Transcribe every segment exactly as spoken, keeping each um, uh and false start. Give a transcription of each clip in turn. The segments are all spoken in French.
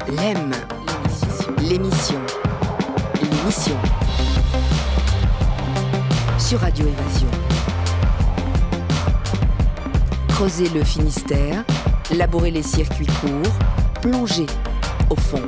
L'aime, l'émission, l'émission, sur Radio Évasion. Creuser le Finistère, labourer les circuits courts, plonger au fond.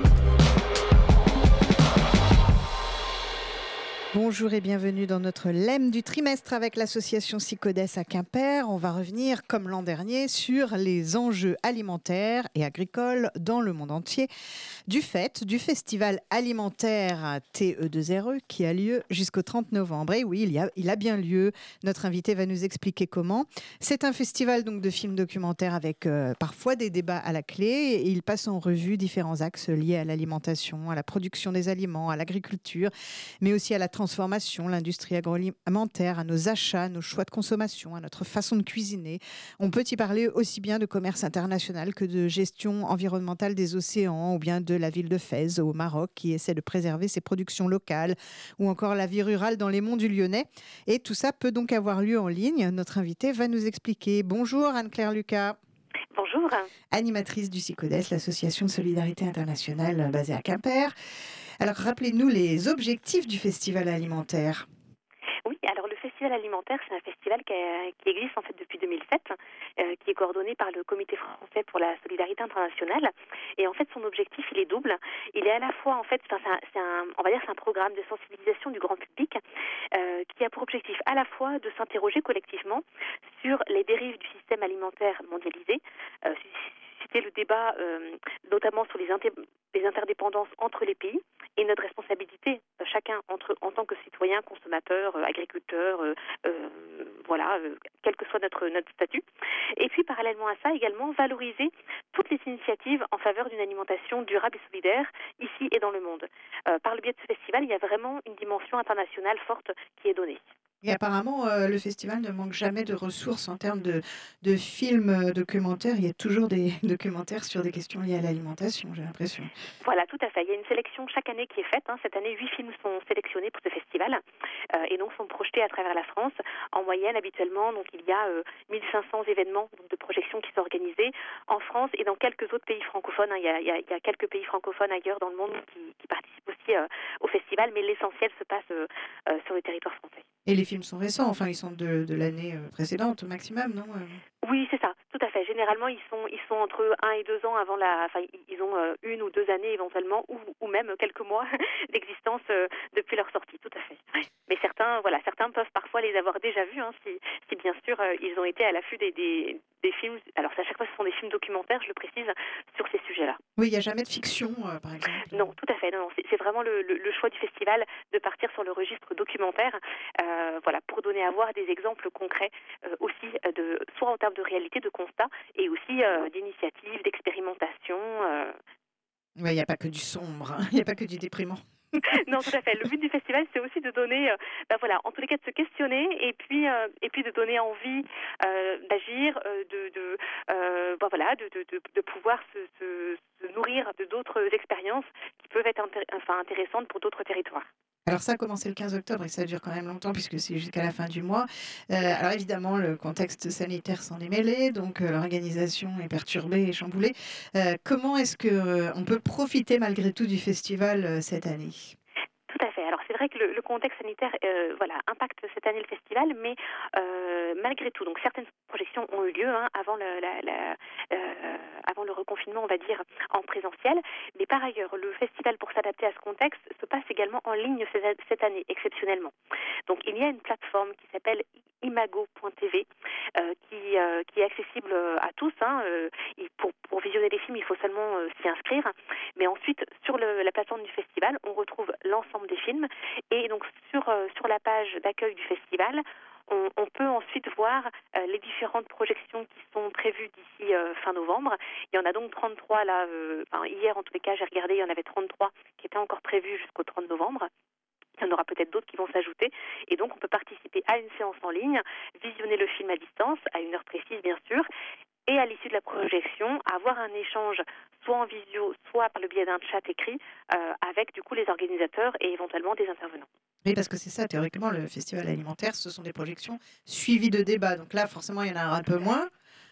Bonjour et bienvenue dans notre lemme du trimestre avec l'association Sycodes à Quimper. On va revenir, comme l'an dernier, sur les enjeux alimentaires et agricoles dans le monde entier du fait du festival alimentaire T E deux R E qui a lieu jusqu'au trente novembre. Et oui, il, y a, il a bien lieu. Notre invité va nous expliquer comment. C'est un festival donc de films documentaires avec euh, parfois des débats à la clé. Et il passe en revue différents axes liés à l'alimentation, à la production des aliments, à l'agriculture, mais aussi à la transformation, l'industrie agroalimentaire, à nos achats, nos choix de consommation, à notre façon de cuisiner. On peut y parler aussi bien de commerce international que de gestion environnementale des océans, ou bien de la ville de Fès au Maroc qui essaie de préserver ses productions locales, ou encore la vie rurale dans les monts du Lyonnais. Et tout ça peut donc avoir lieu en ligne. Notre invitée va nous expliquer. Bonjour Anne-Claire Lucas. Bonjour. Animatrice du Sycodes, l'association de solidarité internationale basée à Quimper. Alors, rappelez-nous les objectifs du festival alimentaire. Oui, alors le festival alimentaire, c'est un festival qui, a, qui existe en fait depuis deux mille sept, euh, qui est coordonné par le Comité français pour la solidarité internationale. Et en fait, son objectif, il est double. Il est à la fois, en fait, c'est un, c'est un, on va dire, c'est un programme de sensibilisation du grand public euh, qui a pour objectif à la fois de s'interroger collectivement sur les dérives du système alimentaire mondialisé, euh, susciter le débat euh, notamment sur les, inter- les interdépendances entre les pays et notre responsabilité, euh, chacun entre, en tant que citoyen, consommateur, euh, agriculteur, euh, euh, voilà, euh, quel que soit notre, notre statut. Et puis parallèlement à ça, également valoriser toutes les initiatives en faveur d'une alimentation durable et solidaire, ici et dans le monde. Euh, par le biais de ce festival, il y a vraiment une dimension internationale forte qui est donnée. Et apparemment, euh, le festival ne manque jamais de ressources en termes de, de films euh, documentaires. Il y a toujours des documentaires sur des questions liées à l'alimentation, j'ai l'impression. Voilà, tout à fait. Il y a une sélection chaque année qui est faite. Hein. Cette année, huit films sont sélectionnés pour ce festival euh, et donc sont projetés à travers la France. En moyenne, habituellement, donc il y a euh, mille cinq cents événements donc, de projection qui sont organisés en France et dans quelques autres pays francophones. Hein. Il, y a, il, y a, il y a quelques pays francophones ailleurs dans le monde qui, qui participent aussi euh, au festival, mais l'essentiel se passe euh, euh, sur le territoire français. Et les films sont récents, enfin ils sont de, de l'année précédente au maximum, non ? Oui, c'est ça, tout à fait. Généralement, ils sont, ils sont entre un et deux ans avant la... Enfin, ils ont euh, une ou deux années éventuellement, ou, ou même quelques mois d'existence euh, depuis leur sortie, tout à fait. Mais certains, voilà, certains peuvent parfois les avoir déjà vus, hein, si, si bien sûr euh, ils ont été à l'affût des, des, des films... Alors, à chaque fois, ce sont des films documentaires, je le précise, sur ces sujets-là. Oui, il n'y a jamais de fiction, euh, par exemple. Non, tout à fait. Non, non, c'est, c'est vraiment le, le, le choix du festival de partir sur le registre documentaire, euh, voilà, pour donner à voir des exemples concrets euh, aussi, euh, de, soit en termes de réalité, de constat, et aussi euh, d'initiatives, d'expérimentation. Euh... Oui, il n'y a pas que du sombre, il hein. n'y a pas que du déprimant. Non, tout à fait. Le but du festival, c'est aussi de donner, euh, ben voilà, en tous les cas, de se questionner et puis euh, et puis de donner envie euh, d'agir, euh, de de euh, ben voilà, de, de de de pouvoir se, se, se nourrir de d'autres expériences qui peuvent être intér- enfin intéressantes pour d'autres territoires. Alors ça a commencé le quinze octobre et ça dure quand même longtemps puisque c'est jusqu'à la fin du mois. Euh, alors évidemment, le contexte sanitaire s'en est mêlé, donc euh, l'organisation est perturbée et chamboulée. Euh, comment est-ce qu'on euh, peut profiter malgré tout du festival euh, cette année ? Tout à fait. Alors c'est vrai que le, le contexte sanitaire, euh, voilà, impacte cette année le festival, mais euh, malgré tout, donc certaines projections ont eu lieu hein, avant le, la, la, euh, avant le reconfinement, on va dire, en présentiel. Mais par ailleurs, le festival, pour s'adapter à ce contexte, se passe également en ligne cette, cette année, exceptionnellement. Donc il y a une plateforme qui s'appelle imago point t v euh, qui, euh, qui est accessible à tous. Hein, euh, pour, pour visionner les films, il faut seulement euh, s'y inscrire. Mais ensuite, sur le, la plateforme du festival, on retrouve l'ensemble des films. Et donc sur, euh, sur la page d'accueil du festival, on, on peut ensuite voir euh, les différentes projections qui sont prévues d'ici euh, fin novembre. Il y en a donc trente-trois là. Euh, enfin, hier, en tous les cas, j'ai regardé, il y en avait trente-trois qui étaient encore prévus jusqu'au trente novembre. Il y en aura peut-être d'autres qui vont s'ajouter. Et donc, on peut participer à une séance en ligne, visionner le film à distance, à une heure précise, bien sûr, et à l'issue de la projection, avoir un échange soit en visio, soit par le biais d'un chat écrit, euh, avec du coup les organisateurs et éventuellement des intervenants. Oui, parce que c'est ça, théoriquement, le festival alimentaire, ce sont des projections suivies de débats. Donc là, forcément, il y en a un peu moins.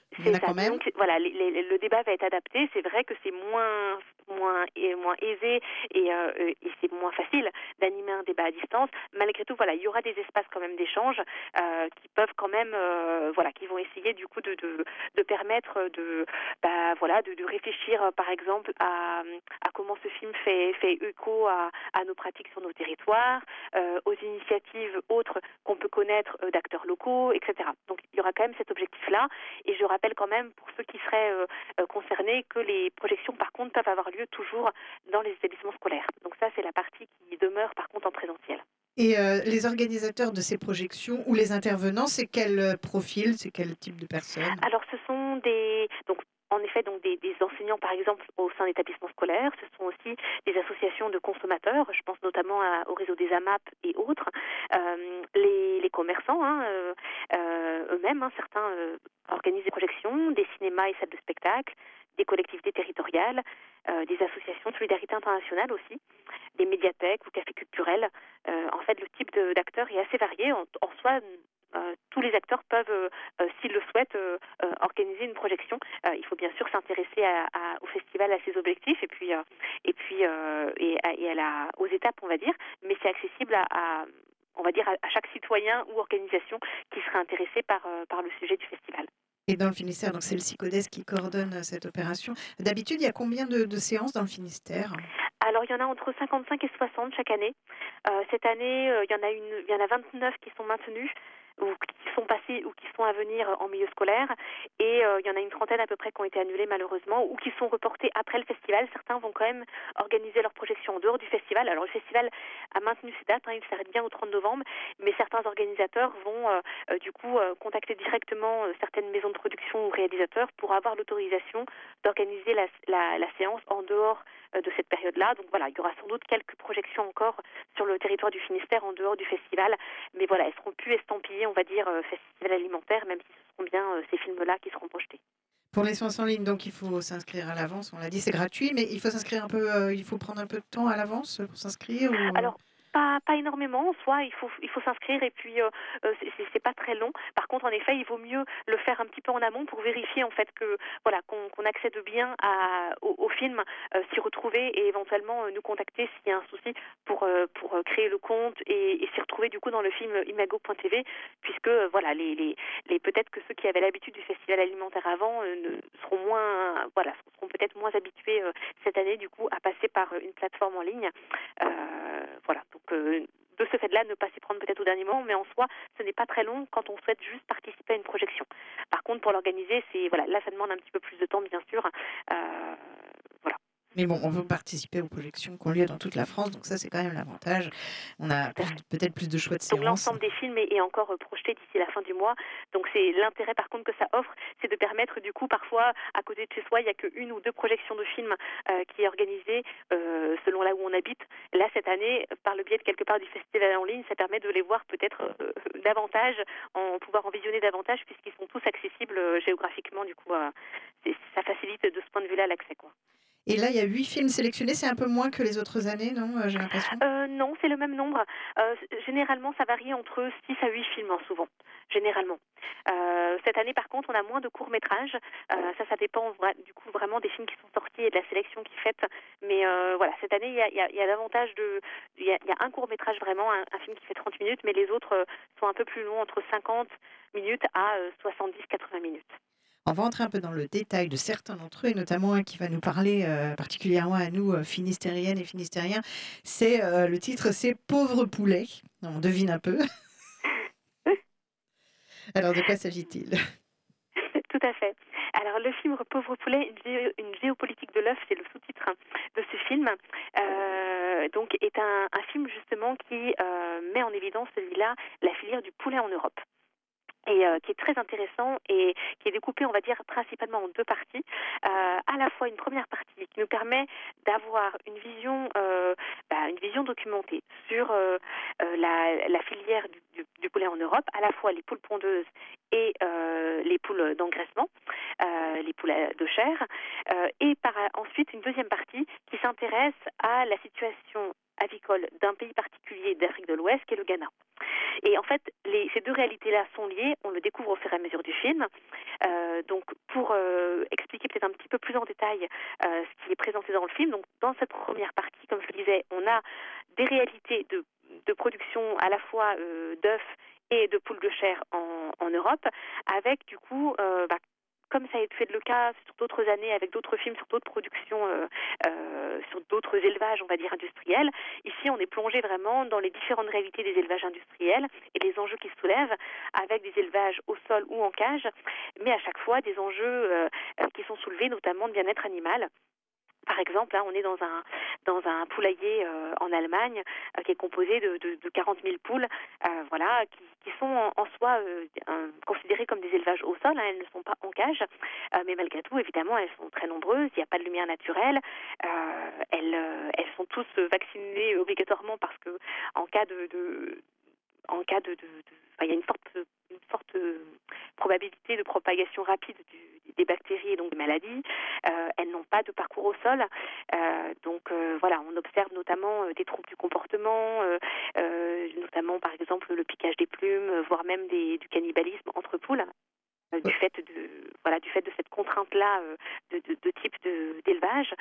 Il y en a ça. quand même. Donc, voilà, les, les, le débat va être adapté. C'est vrai que c'est moins, moins, et moins aisé et, euh, et c'est moins facile d'animer un débat à distance. Malgré tout, voilà, il y aura des espaces quand même d'échange euh, qui peuvent quand même, euh, voilà, qui vont essayer du coup de, de, de permettre de, bah, voilà, de, de réfléchir, euh, par exemple, à, à comment ce film fait, fait écho à, à nos pratiques sur nos territoires, euh, aux initiatives autres qu'on peut connaître euh, d'acteurs locaux, et cetera. Donc, il y aura quand même cet objectif-là. Et je rappelle quand même, pour ceux qui seraient euh, euh, concernés, que les projections, par contre, peuvent avoir lieu toujours dans les établissements scolaires. Donc ça, c'est la partie qui demeure, par contre, en présentiel. Et euh, les organisateurs de ces projections ou les intervenants, c'est quel profil, c'est quel type de personnes? Alors, ce sont des... Donc, en effet, donc des, des enseignants, par exemple, au sein d'établissements scolaires. Ce sont aussi des associations de consommateurs. Je pense notamment à, au réseau des A M A P et autres. Euh, les, les commerçants, hein, euh, euh, eux-mêmes, hein, certains euh, organisent des projections, des cinémas et salles de spectacle, des collectivités territoriales, euh, des associations de solidarité internationale aussi, des médiathèques ou cafés culturels. Euh, en fait, le type de, d'acteurs est assez varié. En, en soi, Euh, tous les acteurs peuvent, euh, euh, s'ils le souhaitent, euh, euh, organiser une projection. Euh, il faut bien sûr s'intéresser à, à, au festival, à ses objectifs, et puis, euh, et puis euh, et, à, et à la, aux étapes, on va dire. Mais c'est accessible à, à on va dire, à, à chaque citoyen ou organisation qui serait intéressé par, euh, par le sujet du festival. Et dans le Finistère, donc c'est le SICODES qui coordonne cette opération. D'habitude, il y a combien de, de séances dans le Finistère? Alors, il y en a entre cinquante-cinq et soixante chaque année. Euh, cette année, euh, il y en a une, il y en a vingt-neuf qui sont maintenues ou qui sont passées ou qui sont à venir en milieu scolaire. Et euh, il y en a une trentaine à peu près qui ont été annulées malheureusement ou qui sont reportées après le festival. Certains vont quand même organiser leur projection en dehors du festival. Alors, le festival a maintenu ses dates, hein, il s'arrête bien au trente novembre, mais certains organisateurs vont euh, euh, du coup euh, contacter directement euh, certaines maisons de production ou réalisateurs pour avoir l'autorisation d'organiser la, la, la séance en dehors euh, de cette période-là. Donc voilà, il y aura sans doute quelques projections encore sur le territoire du Finistère en dehors du festival, mais voilà, elles seront plus estampillées, on va dire, euh, festival alimentaire, même si ce seront bien euh, ces films-là qui seront projetés. Pour les séances en ligne, donc il faut s'inscrire à l'avance, on l'a dit, c'est gratuit, mais il faut s'inscrire un peu, euh, il faut prendre un peu de temps à l'avance pour s'inscrire ou... Alors, Pas, pas énormément, soit il faut, il faut s'inscrire et puis euh, c'est, c'est pas très long. Par contre, en effet, il vaut mieux le faire un petit peu en amont pour vérifier en fait que voilà qu'on, qu'on accède bien à, au, au film, euh, s'y retrouver et éventuellement euh, nous contacter s'il y a un souci pour euh, pour créer le compte et, et s'y retrouver du coup dans le film imago point t v, puisque euh, voilà les, les les peut-être que ceux qui avaient l'habitude du festival alimentaire avant euh, ne, seront moins voilà seront peut-être moins habitués euh, cette année du coup à passer par une plateforme en ligne. Euh, voilà. Donc, euh, de ce fait-là, ne pas s'y prendre peut-être au dernier moment, mais en soi, ce n'est pas très long quand on souhaite juste participer à une projection. Par contre, pour l'organiser, c'est voilà, là, ça demande un petit peu plus de temps, bien sûr. Euh, voilà. Mais bon, on veut participer aux projections qui ont lieu dans toute la France, donc ça, c'est quand même l'avantage. On a plus, peut-être plus de choix de séances. Donc l'ensemble des films est, est encore projeté d'ici la fin du mois. Donc c'est l'intérêt, par contre, que ça offre, c'est de permettre, du coup, parfois, à côté de chez soi, il n'y a qu'une ou deux projections de films euh, qui est organisée euh, selon là où on habite. Là, cette année, par le biais de quelque part du festival en ligne, ça permet de les voir peut-être euh, davantage, en pouvoir en visionner davantage, puisqu'ils sont tous accessibles euh, géographiquement. Du coup, euh, c'est, ça facilite de ce point de vue-là l'accès, quoi. Et là, il y a huit films sélectionnés, c'est un peu moins que les autres années, non, j'ai l'impression euh, Non, c'est le même nombre. Euh, généralement, ça varie entre six à huit films, hein, souvent, généralement. Euh, cette année, par contre, on a moins de courts-métrages. Euh, ça, ça dépend du coup vraiment des films qui sont sortis et de la sélection qui est faite. Mais euh, voilà, cette année, il y a, y a, y a davantage de... Il y a, y a un court-métrage vraiment, un, un film qui fait trente minutes, mais les autres euh, sont un peu plus longs, entre cinquante minutes à euh, soixante-dix à quatre-vingts minutes. On va entrer un peu dans le détail de certains d'entre eux, et notamment un qui va nous parler euh, particulièrement à nous, euh, finistériennes et finistériens. C'est, euh, le titre, c'est « Pauvre poulet ». On devine un peu. Alors, de quoi s'agit-il ? Tout à fait. Alors, le film Pauvre poulet, une, gé- une géopolitique de l'œuf, c'est le sous-titre de ce film. Euh, donc, est un, un film justement qui euh, met en évidence, celui-là, la filière du poulet en Europe. Et euh, qui est très intéressant et qui est découpé, on va dire, principalement en deux parties. Euh, à la fois une première partie qui nous permet d'avoir une vision, euh, bah, une vision documentée sur euh, euh, la, la filière du, du, du poulet en Europe, à la fois les poules pondeuses et euh, les poules d'engraissement, euh, les poules de chair, euh, et par ensuite une deuxième partie qui s'intéresse à la situation avicole d'un pays particulier d'Afrique de l'Ouest, qui est le Ghana. Et en fait, les, ces deux réalités-là sont liées, on le découvre au fur et à mesure du film. Euh, donc, pour euh, expliquer peut-être un petit peu plus en détail euh, ce qui est présenté dans le film, donc dans cette première partie, comme je le disais, on a des réalités de, de production à la fois euh, d'œufs et de poules de chair en, en Europe, avec du coup, euh, bah, comme ça a été fait le cas sur d'autres années avec d'autres films, sur d'autres productions, euh, euh, sur d'autres élevages, on va dire, industriels. Ici, on est plongé vraiment dans les différentes réalités des élevages industriels et les enjeux qui se soulèvent avec des élevages au sol ou en cage, mais à chaque fois des enjeux euh, qui sont soulevés, notamment de bien-être animal. Par exemple, là, on est dans un dans un poulailler euh, en Allemagne euh, qui est composé de, de, de quarante mille poules, euh, voilà, qui, qui sont en, en soi euh, un, considérées comme des élevages au sol. Hein, elles ne sont pas en cage, euh, mais malgré tout, évidemment, elles sont très nombreuses. Il n'y a pas de lumière naturelle. Euh, elles euh, elles sont tous vaccinées obligatoirement parce que en cas de, de en cas de, de, de enfin, il y a une forte une forte probabilité de propagation rapide du, des bactéries et donc des maladies. Euh, elles n'ont pas de parcours au sol. Euh, donc euh, voilà, on observe notamment euh, des troubles du comportement, euh, euh, notamment par exemple le piquage des plumes, voire même des, du cannibalisme entre poules. Euh, du fait de voilà du fait de cette contrainte là euh, de, de, de type de, d'élevage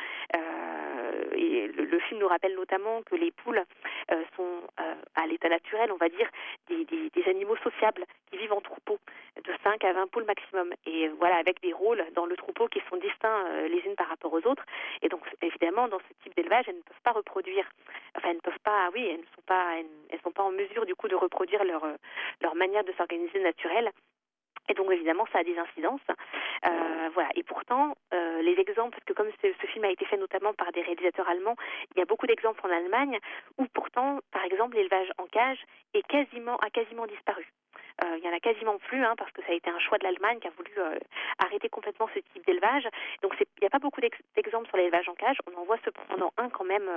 euh, et le, le film nous rappelle notamment que les poules euh, sont euh, à l'état naturel, on va dire, des, des, des animaux sociables qui vivent en troupeau de cinq à vingt poules maximum et euh, voilà avec des rôles dans le troupeau qui sont distincts euh, les unes par rapport aux autres et donc évidemment dans ce type d'élevage elles ne peuvent pas reproduire enfin elles ne peuvent pas oui elles ne sont pas elles, elles sont pas en mesure du coup de reproduire leur leur manière de s'organiser naturelle. Et donc évidemment, ça a des incidences. Euh, voilà. Et pourtant, euh, les exemples, parce que comme ce, ce film a été fait notamment par des réalisateurs allemands, il y a beaucoup d'exemples en Allemagne où pourtant, par exemple, l'élevage en cage est quasiment, a quasiment disparu. Euh, il y en a quasiment plus, hein, parce que ça a été un choix de l'Allemagne qui a voulu euh, arrêter complètement ce type d'élevage. Donc c'est, il n'y a pas beaucoup d'ex- d'exemples sur l'élevage en cage. On en voit cependant un quand même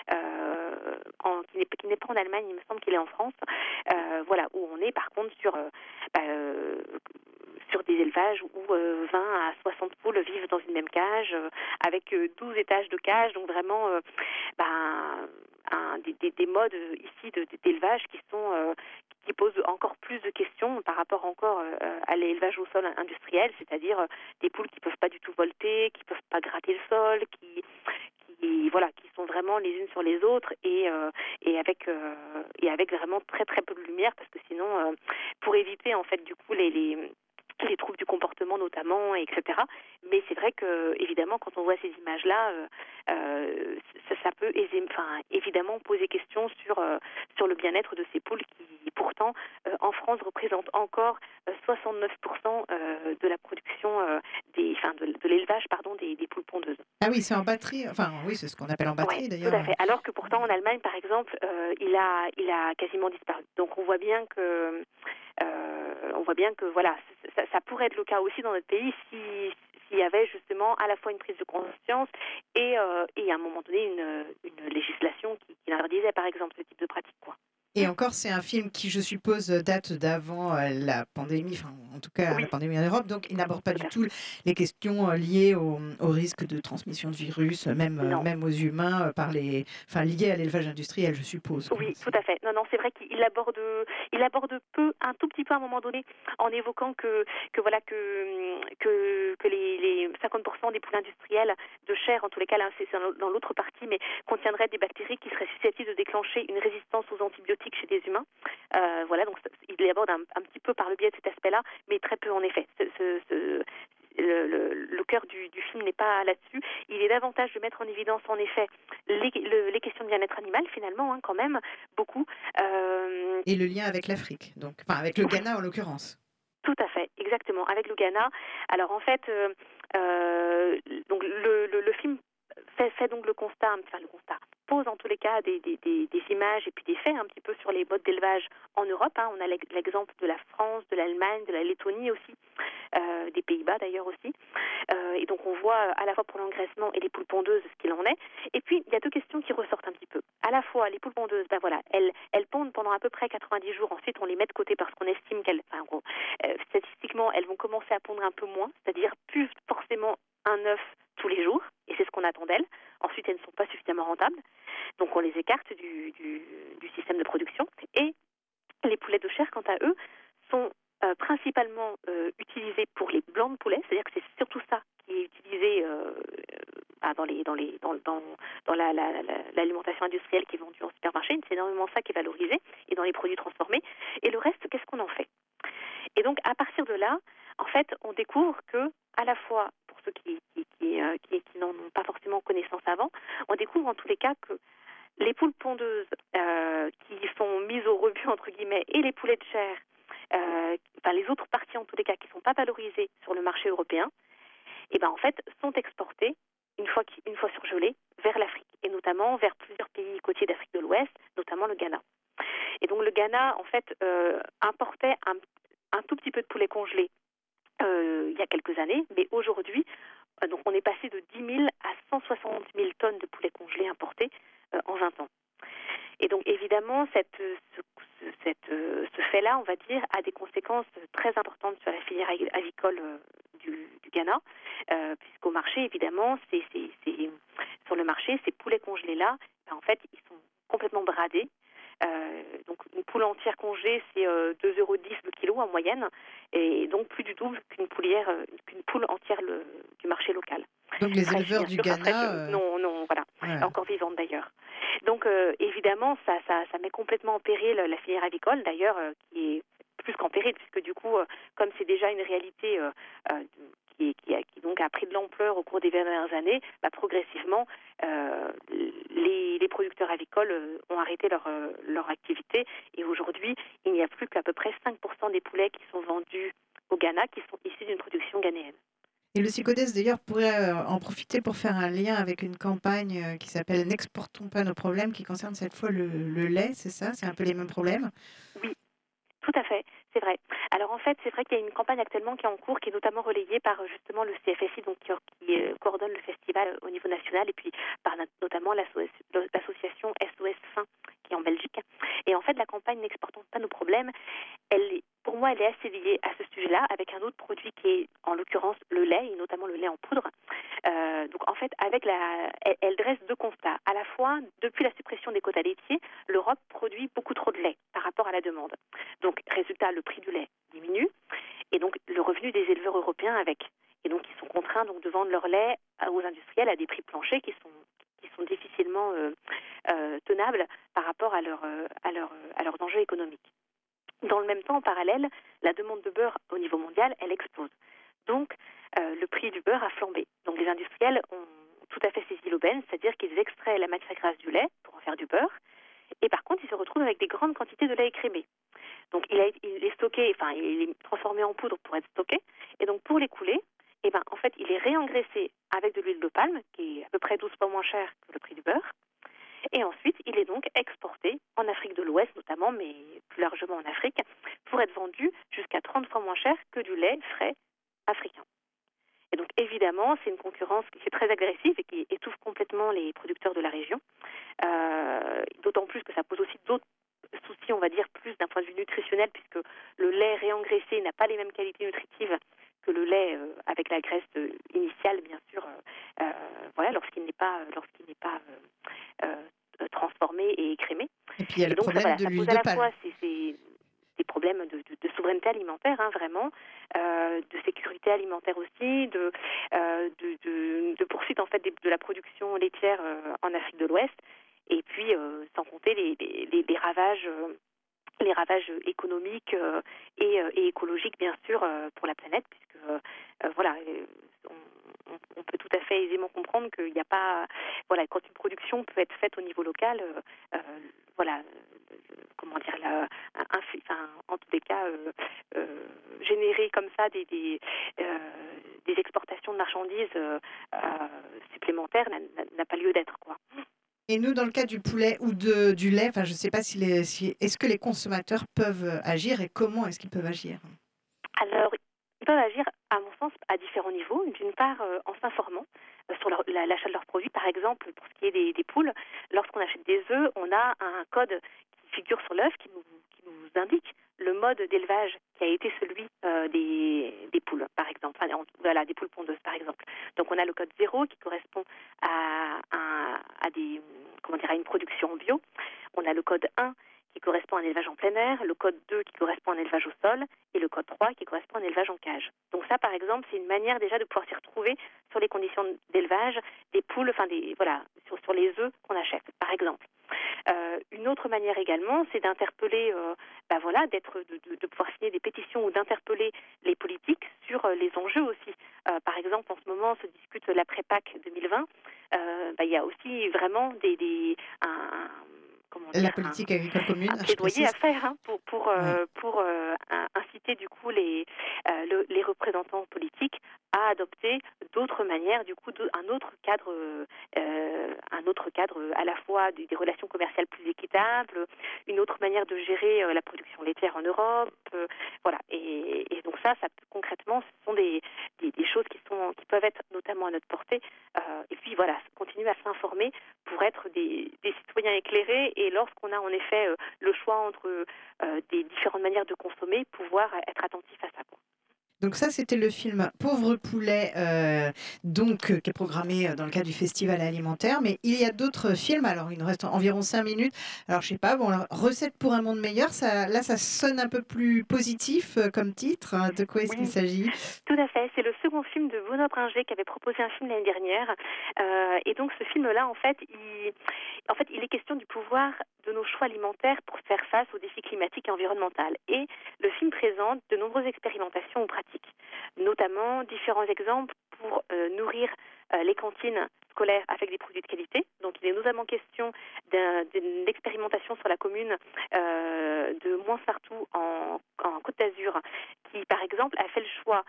euh, en, qui, n'est, qui n'est pas en Allemagne, il me semble qu'il est en France. Euh, voilà, où on est par contre sur euh, bah, euh, sur des élevages où euh, vingt à soixante poules vivent dans une même cage, euh, avec euh, douze étages de cage, donc vraiment euh, bah, un, des, des, des modes euh, ici de, d'élevage qui sont euh, qui posent encore plus de questions par rapport encore euh, à l'élevage au sol industriel, c'est-à-dire euh, des poules qui ne peuvent pas du tout volter, qui ne peuvent pas gratter le sol, qui qui voilà, qui sont vraiment les unes sur les autres et euh, et avec euh, et avec vraiment très très peu de lumière parce que sinon euh, pour éviter en fait du coup les les les troubles du comportement notamment, et cetera. Mais c'est vrai que évidemment, quand on voit ces images-là, euh, euh, ça, ça peut aisément, enfin, évidemment poser question sur euh, sur le bien-être de ces poules qui, pourtant, euh, en France, représentent encore euh, soixante-neuf pour cent euh, de la production euh, des, enfin, de, de l'élevage, pardon, des, des poules pondeuses. Ah oui, c'est en batterie. Enfin, oui, c'est ce qu'on appelle en batterie ouais, d'ailleurs. Tout à fait. Alors que pourtant, en Allemagne, par exemple, euh, il a il a quasiment disparu. Donc, on voit bien que Euh, on voit bien que voilà, ça, ça pourrait être le cas aussi dans notre pays si s'il y avait justement à la fois une prise de conscience et, euh, et à un moment donné une, une législation qui, qui interdisait par exemple ce type de pratique, quoi. Et encore, c'est un film qui, je suppose, date d'avant euh, la pandémie, enfin, en tout cas Oui. la pandémie en Europe, donc il n'aborde pas Tout du à tout les questions euh, liées au, au risque de transmission de virus, même, euh, Non. même aux humains, euh, par les, enfin, liées à l'élevage industriel, je suppose. quoi. Oui, C'est- tout à fait. Non, non, c'est vrai qu'il aborde, il aborde peu, un tout petit peu à un moment donné, en évoquant que, que voilà, que, que, que les, les cinquante pour cent des poules industrielles de chair, en tous les cas, là, c'est dans l'autre partie, mais contiendraient des bactéries qui seraient susceptibles de déclencher une résistance aux antibiotiques chez des humains. Euh, voilà, donc il aborde un, un petit peu par le biais de cet aspect-là, mais très peu en effet. Ce, ce, ce, Le, le, le cœur du, du film n'est pas là-dessus. Il est davantage de mettre en évidence, en effet, les, le, les questions de bien-être animal, finalement, hein, quand même, beaucoup. Euh... Et le lien avec l'Afrique, donc, enfin, avec le Ghana en l'occurrence. Tout à fait, exactement, avec le Ghana. Alors, en fait, euh, euh, donc le, le, le film fait, fait donc le constat, enfin le constat, pose en tous les cas des, des, des, des images et puis des faits un petit peu sur les modes d'élevage en Europe. Hein. On a l'exemple de la France, de l'Allemagne, de la Lettonie aussi, euh, des Pays-Bas d'ailleurs aussi. Euh, et donc on voit à la fois pour l'engraissement et les poules pondeuses ce qu'il en est. Et puis il y a deux questions qui ressortent un petit peu. À la fois les poules pondeuses, ben voilà, elles, elles pondent pendant à peu près quatre-vingt-dix jours. Ensuite on les met de côté parce qu'on estime qu'elles, enfin, gros, euh, statistiquement elles vont commencer à pondre un peu moins, c'est-à-dire plus forcément un œuf tous les jours, et c'est ce qu'on attend d'elles. Ensuite, elles ne sont pas suffisamment rentables, donc on les écarte du, du, du système de production. Et les poulets de chair, quant à eux, sont euh, principalement euh, utilisés pour les blancs de poulet, c'est-à-dire que c'est surtout ça qui est utilisé euh, euh, dans, les, dans, les, dans, dans, dans la, la, la, l'alimentation industrielle qui est vendue en supermarché. C'est énormément ça qui est valorisé, et dans les produits transformés. Et le reste, qu'est-ce qu'on en fait? Et donc, à partir de là, en fait, on découvre que, à la fois, pour ceux qui, qui, qui, euh, qui, qui n'en ont pas forcément connaissance avant, on découvre en tous les cas que les poules pondeuses euh, qui sont mises au rebut, entre guillemets, et les poulets de chair, euh, enfin les autres parties en tous les cas qui ne sont pas valorisées sur le marché européen, et ben en fait sont exportées une fois, une fois surgelées vers l'Afrique, et notamment vers plusieurs pays côtiers d'Afrique de l'Ouest, notamment le Ghana. Et donc le Ghana en fait euh, importait un, un tout petit peu de poulet congelé euh, il y a quelques années, mais aujourd'hui euh, donc on est passé de dix mille à cent soixante mille tonnes de poulet congelé importés euh, en vingt ans. Et donc évidemment, cette, ce, cette, ce fait-là, on va dire, a des conséquences très importantes sur la filière avicole du, du Ghana, euh, puisqu'au marché, évidemment, c'est, c'est, c'est, sur le marché, ces poulets congelés-là, ben, en fait, ils sont complètement bradés. Euh, donc une poule entière congelée, c'est euh, deux euros dix le kilo en moyenne, et donc plus du double qu'une poulière, qu'une poule entière le, du marché local. Donc les Fraîche, éleveurs du sûr, Ghana... fraîche, euh... non, non, voilà, voilà. encore vivante d'ailleurs. Donc euh, évidemment, ça, ça, ça met complètement en péril la filière avicole, d'ailleurs, euh, qui est plus qu'en péril, puisque du coup, euh, comme c'est déjà une réalité euh, euh, qui, qui, a, qui donc a pris de l'ampleur au cours des dernières années, bah, progressivement, euh, les, les producteurs avicoles euh, ont arrêté leur, euh, leur activité, et aujourd'hui, il n'y a plus qu'à peu près cinq pour cent des poulets qui sont vendus au Ghana qui sont issus d'une production ghanéenne. Et le SICODES, d'ailleurs, pourrait en profiter pour faire un lien avec une campagne qui s'appelle « N'exportons pas nos problèmes », qui concerne cette fois le, le lait, c'est ça? C'est un peu les mêmes problèmes? Oui, tout à fait, c'est vrai. Alors en fait, c'est vrai qu'il y a une campagne actuellement qui est en cours, qui est notamment relayée par justement le C F S I, donc qui, qui euh, coordonne le festival au niveau national, et puis par notamment l'association S O S Faim, qui est en Belgique. Et en fait, la campagne « N'exportons pas nos problèmes », elle, pour moi, elle est assez liée à ce sujet-là, avec un autre produit qui est, en l'occurrence, le lait, et notamment le lait en poudre. Euh, donc, en fait, avec la, elle, elle dresse deux constats. À la fois, depuis la suppression des quotas laitiers, l'Europe produit beaucoup trop de lait par rapport à la demande. Donc, résultat, le prix du lait diminue, et donc le revenu des éleveurs européens avec. Et donc, ils sont contraints donc, de vendre leur lait aux industriels à des prix planchers qui sont qui sont difficilement euh, euh, tenables par rapport à, leur, euh, à, leur, euh, à leurs enjeux économiques. Dans le même temps, en parallèle, la demande de beurre au niveau mondial, elle explose. Donc, euh, le prix du beurre a flambé. Donc, les industriels ont tout à fait saisi l'aubaine, c'est-à-dire qu'ils extraient la matière grasse du lait pour en faire du beurre. Et par contre, ils se retrouvent avec des grandes quantités de lait écrémé. Donc, il, a, il est stocké, enfin, il est transformé en poudre pour être stocké. Et donc, pour l'écouler, eh ben, en fait, il est réengraissé avec de l'huile de palme, qui est à peu près douze fois moins cher que le prix du beurre. Et ensuite, il est donc exporté en Afrique de l'Ouest notamment, mais plus largement en Afrique, pour être vendu jusqu'à trente fois moins cher que du lait frais africain. Et donc évidemment, c'est une concurrence qui est très agressive et qui étouffe complètement les producteurs de la région, euh, d'autant plus que ça pose aussi d'autres soucis, on va dire, plus d'un point de vue nutritionnel, puisque le lait réengraissé n'a pas les mêmes qualités nutritives que le lait euh, avec la graisse euh, initiale, bien sûr, euh, euh, voilà, lorsqu'il n'est pas, lorsqu'il n'est pas euh, euh, transformé et écrémé. Et puis il y a et le donc, problème ça, voilà, de ça l'huile pose à de la palme. fois ces, ces, des problèmes de, de, de souveraineté alimentaire, hein, vraiment, euh, de sécurité alimentaire aussi, de, euh, de, de, de poursuite en fait de, de la production laitière euh, en Afrique de l'Ouest, et puis euh, sans compter les, les, les ravages. Euh, les ravages économiques euh, et, euh, et écologiques, bien sûr, euh, pour la planète, puisque, euh, euh, voilà, on, on peut tout à fait aisément comprendre qu'il n'y a pas... Voilà, quand une production peut être faite au niveau local, euh, euh, voilà, euh, comment dire, la, un, enfin, en tous les cas, euh, euh, générer comme ça des, des, euh, des exportations de marchandises euh, euh, supplémentaires n'a, n'a pas lieu d'être, quoi. Et nous, dans le cas du poulet ou de, du lait, enfin, je ne sais pas si, les, si est-ce que les consommateurs peuvent agir et comment est-ce qu'ils peuvent agir? Alors, ils peuvent agir, à mon sens, à différents niveaux. D'une part, euh, en s'informant euh, sur leur, la, l'achat de leurs produits. Par exemple, pour ce qui est des, des poules, lorsqu'on achète des œufs, on a un code qui figure sur l'œuf qui nous, qui nous indique le mode d'élevage qui a été celui euh, des, des poules, par exemple. Enfin, voilà, des poules pondeuses, par exemple. Donc, on a le code zéro qui correspond à un à des, comment dire, à une production bio. On a le code un qui correspond à un élevage en plein air, le code deux qui correspond à un élevage au sol et le code trois qui correspond à un élevage en cage. Donc ça, par exemple, c'est une manière déjà de pouvoir s'y retrouver sur les conditions d'élevage des poules, enfin des voilà, sur, sur les œufs qu'on achète, par exemple. Euh, une autre manière également, c'est d'interpeller, euh, ben voilà, d'être, de, de, de pouvoir signer des pétitions ou d'interpeller les politiques sur euh, les enjeux aussi. Euh, par exemple, en ce moment, se discute l'après-PAC deux mille vingt. Euh, ben, il y a aussi vraiment des, des un, comment dire, La politique un, agricole commune, un je plaidoyer précise. à faire hein, pour pour Ouais. euh, pour euh, inciter du coup les euh, le, les représentants politiques à adopter d'autres manières, du coup, de, un autre cadre, euh, un autre cadre à la fois des, des relations commerciales plus équitables, une autre manière de gérer euh, la production laitière en Europe, euh, voilà. Et, et donc ça, ça concrètement, ce sont des, des, des choses qui sont, qui peuvent être notamment à notre portée. Euh, et puis voilà, continuer à s'informer pour être des, des citoyens éclairés. Et lorsqu'on a en effet euh, le choix entre euh, des différentes manières de consommer, pouvoir être attentif à ça. Donc ça, c'était le film Pauvre poulet, euh, donc, euh, qui est programmé euh, dans le cadre du Festival alimentaire. Mais il y a d'autres films, alors il nous reste environ cinq minutes. Alors je sais pas, bon, alors, Recette pour un monde meilleur, ça, là ça sonne un peu plus positif euh, comme titre. Hein. De quoi est-ce qu'il Oui, s'agit? tout à fait. C'est le second film de Benoît Bringer qui avait proposé un film l'année dernière. Euh, et donc ce film-là, en fait, il, en fait, il est question du pouvoir de nos choix alimentaires pour faire face aux défis climatiques et environnementaux. Et le film présente de nombreuses expérimentations ou pratiques, notamment différents exemples pour euh, nourrir euh, les cantines scolaires avec des produits de qualité. Donc il est notamment question d'un, d'une expérimentation sur la commune euh, de Moinsartou en, en Côte d'Azur, qui par exemple a fait le choix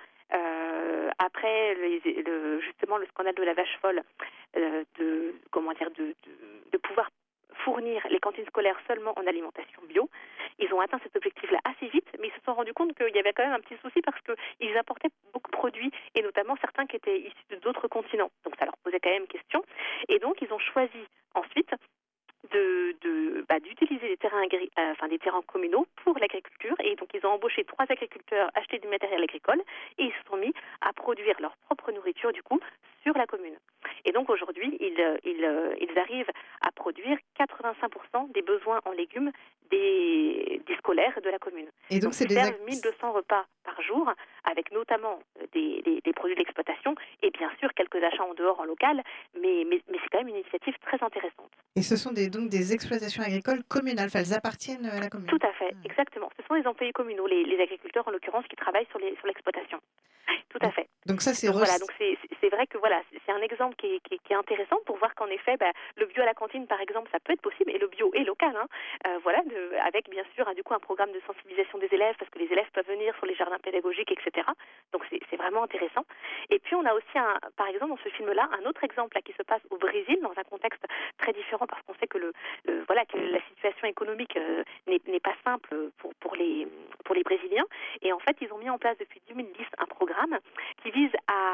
euh, après les, le, justement le scandale de la vache folle euh, de comment dire de, de, de pouvoir fournir les cantines scolaires seulement en alimentation bio. Ils ont atteint cet objectif-là assez vite, mais ils se sont rendus compte qu'il y avait quand même un petit souci parce qu'ils apportaient beaucoup de produits, et notamment certains qui étaient issus d'autres continents. Donc ça leur posait quand même question. Et donc ils ont choisi ensuite de, de bah, d'utiliser des terrains agri- euh, enfin des terrains communaux pour l'agriculture, et donc ils ont embauché trois agriculteurs, acheté du matériel agricole, et ils se sont mis à produire leur propre nourriture du coup sur la commune. Et donc aujourd'hui, ils, ils, ils arrivent à produire quatre-vingt-cinq pour cent des besoins en légumes des, des scolaires de la commune. Et donc, Donc c'est ils des servent ac- mille deux cents repas par jour, avec notamment des, des, des produits d'exploitation et bien sûr quelques achats en dehors en local, mais, mais, mais c'est quand même une initiative très intéressante. Et ce sont des, donc des exploitations agricoles communales, enfin, elles appartiennent à la commune. Tout à fait, exactement. Ce sont les employés communaux, les, les agriculteurs en l'occurrence, qui travaillent sur, les, sur l'exploitation. Tout à Donc, fait. donc ça, c'est Donc re- voilà, donc c'est, c'est vrai que voilà, c'est un exemple qui est, qui est, qui est intéressant pour voir qu'en effet, bah, le bio à la cantine, par exemple, ça peut être possible, et le bio est local, hein, euh, voilà, de, avec bien sûr, hein, du coup, un programme de sensibilisation des élèves, parce que les élèves peuvent venir sur les jardins pédagogiques, et cetera. Donc c'est, c'est vraiment intéressant. Et puis on a aussi, un, par exemple, dans ce film-là, un autre exemple là, qui se passe au Brésil, dans un contexte très différent, parce qu'on sait que le, le voilà, que la situation économique euh, n'est, n'est pas simple pour, pour les pour les Brésiliens. Et en fait, ils ont mis en place depuis deux mille dix un programme qui vise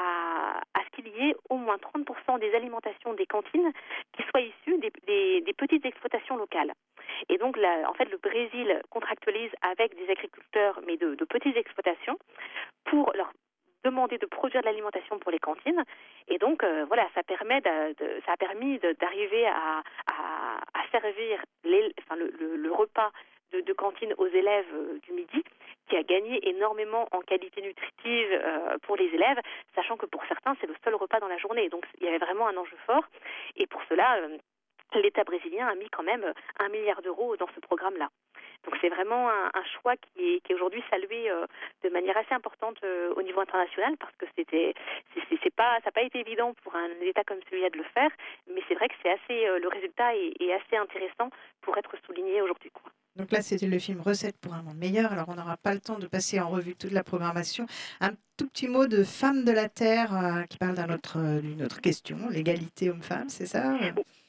à, à ce qu'il y ait au moins trente pour cent des alimentations des cantines qui soient issues des, des, des petites exploitations locales. Et donc, là, en fait, le Brésil contractualise avec des agriculteurs, mais de, de petites exploitations, pour leur demander de produire de l'alimentation pour les cantines. Et donc, euh, voilà, ça, permet de, de, ça a permis de, d'arriver à, à, à servir les, enfin, le, le, le repas de, de cantine aux élèves euh, du midi, qui a gagné énormément en qualité nutritive euh, pour les élèves, sachant que pour certains, c'est le seul repas dans la journée. Donc, il y avait vraiment un enjeu fort. Et pour cela, euh, l'État brésilien a mis quand même un milliard d'euros dans ce programme-là. Donc c'est vraiment un, un choix qui est, qui est aujourd'hui salué euh, de manière assez importante euh, au niveau international, parce que c'était, c'est, c'est, c'est pas, ça n'a pas été évident pour un État comme celui-là de le faire, mais c'est vrai que c'est assez, euh, le résultat est, est assez intéressant pour être souligné aujourd'hui, quoi. Donc là, c'était le film Recette pour un monde meilleur. Alors, on n'aura pas le temps de passer en revue toute la programmation. Un tout petit mot de Femmes de la Terre euh, qui parle d'un autre, euh, d'une autre question, l'égalité homme-femme, c'est ça?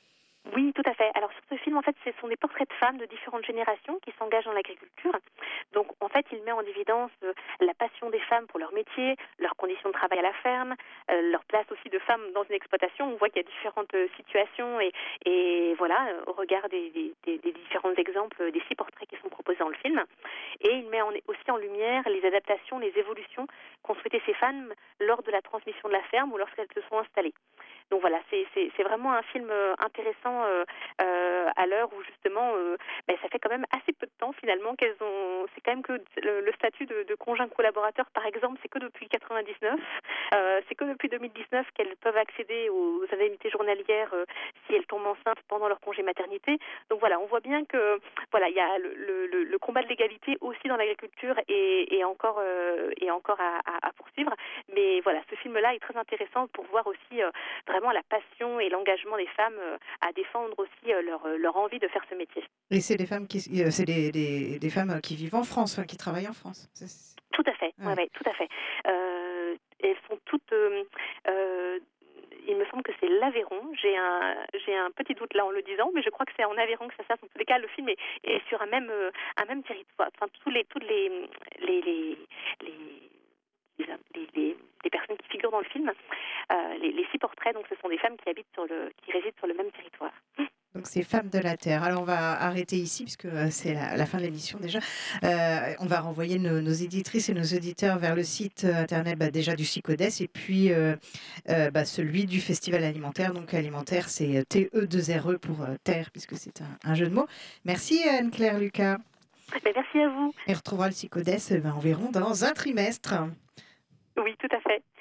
Oui, tout à fait. Alors sur ce film, en fait, ce sont des portraits de femmes de différentes générations qui s'engagent dans l'agriculture. Donc, en fait, il met en évidence euh, la passion des femmes pour leur métier, leurs conditions de travail à la ferme, euh, leur place aussi de femmes dans une exploitation. On voit qu'il y a différentes euh, situations et, et voilà, euh, au regard des, des, des, des différents exemples, euh, des six portraits qui sont proposés dans le film. Et il met en, aussi en lumière les adaptations, les évolutions qu'ont souhaité ces femmes lors de la transmission de la ferme ou lorsqu'elles se sont installées. donc voilà, c'est, c'est, c'est vraiment un film intéressant euh, euh, à l'heure où justement, euh, ben, ça fait quand même assez peu de temps finalement qu'elles ont. C'est quand même que le, le statut de, de conjoint collaborateur, par exemple, c'est que depuis quatre-vingt-dix-neuf. Euh, c'est que depuis deux mille dix-neuf qu'elles peuvent accéder aux indemnités journalières euh, si elles tombent enceintes pendant leur congé maternité. Donc voilà, on voit bien que voilà, il y a le, le, le combat de l'égalité aussi dans l'agriculture et, et encore euh, et encore à, à, à poursuivre. Mais voilà, ce film-là est très intéressant pour voir aussi euh, vraiment la passion et l'engagement des femmes euh, à défendre aussi euh, leur, leur envie de faire ce métier. Et c'est des femmes qui, euh, c'est des, des, des femmes qui vivent en France, enfin, qui travaillent en France. C'est, c'est... Tout à fait, ouais. Ouais, ouais, tout à fait. Euh, elles sont toutes. Euh, euh, il me semble que c'est l'Aveyron. J'ai un, j'ai un petit doute là en le disant, mais je crois que c'est en Aveyron que ça se passe. En tous les cas, le film est, est sur un même, euh, un même territoire. Enfin, tous les, toutes les, les, les, les Les, les, les personnes qui figurent dans le film, euh, les, les six portraits, donc ce sont des femmes qui habitent sur le, qui résident sur le même territoire. Donc c'est Femmes de la Terre. Alors on va arrêter ici puisque c'est la, la fin de l'émission déjà. Euh, on va renvoyer nos, nos éditrices et nos auditeurs vers le site internet bah, déjà du SICODES et puis euh, euh, bah, celui du Festival alimentaire. Donc alimentaire, c'est T E deux R E pour euh, terre puisque c'est un, un jeu de mots. Merci Anne-Claire Lucas. Mais merci à vous. Et on retrouvera le SICODES bah, environ dans un trimestre. Oui, tout à fait.